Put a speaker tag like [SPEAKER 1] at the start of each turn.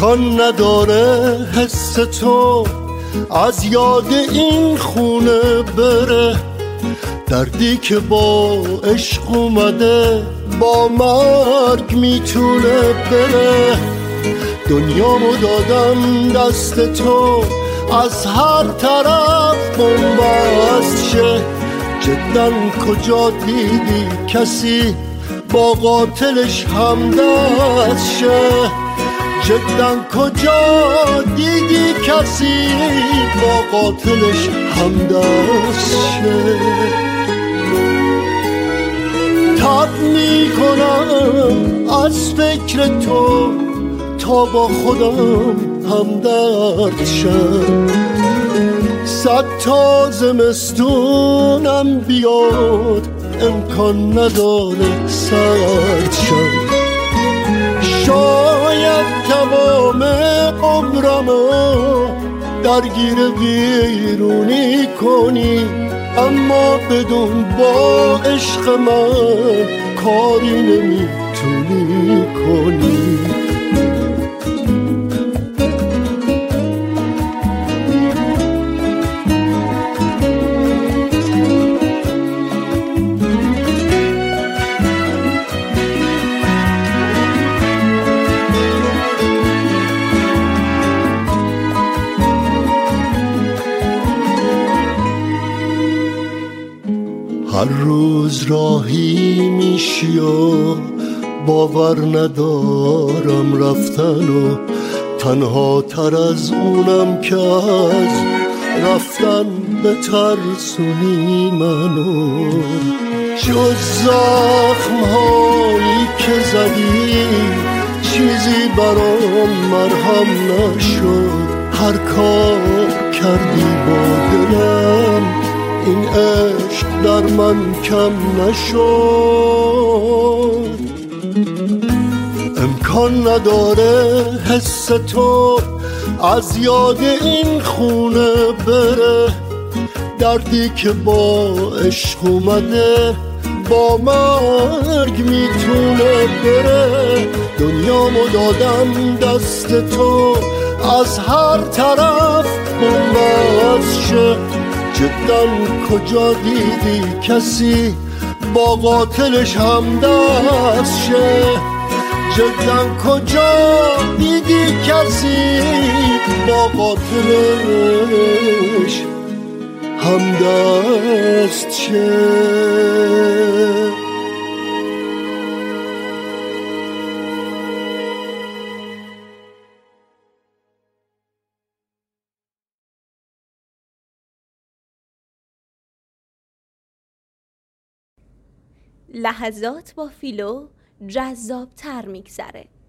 [SPEAKER 1] امکان نداره حس تو از یاد این خونه بره، دردی که با عشق اومده با مرگ میتونه بره. دنیامو دادم دست تو از هر طرف بنبست شه، جداً کجا دیدی کسی با قاتلش همدست شه؟ جداً کجا دیدی کسی با قاتلش همدست شه؟ تب میکنم از فکر تو تا با خودم همدرد شم، 100 تا زمستونم بیاد امکان نداره سرد شم. شاید تمام عمرمو درگیر ویرونی کنی، اما بدون با عشق من کاری نمیتونی کنی. هر روز راهی میشی و باور ندارم رفتن، و تنها تر از اونم که از رفتن بترسونی منو. جز زخم هایی که زدی چیزی برام مرهم نشد، هر کار کردی با دلم این عشق در من کم نشد. امکان نداره حس تو از یاد این خونه بره، دردی که با عشق اومده با مرگ میتونه بره. دنیامو دادم دست تو از هر طرف بنبست شه، جداً کجا دیدی کسی با قاتلش همدست شه؟ جداً کجا دیدی کسی با قاتلش همدست شه؟
[SPEAKER 2] لحظات با فیلو جذاب‌تر میگذره.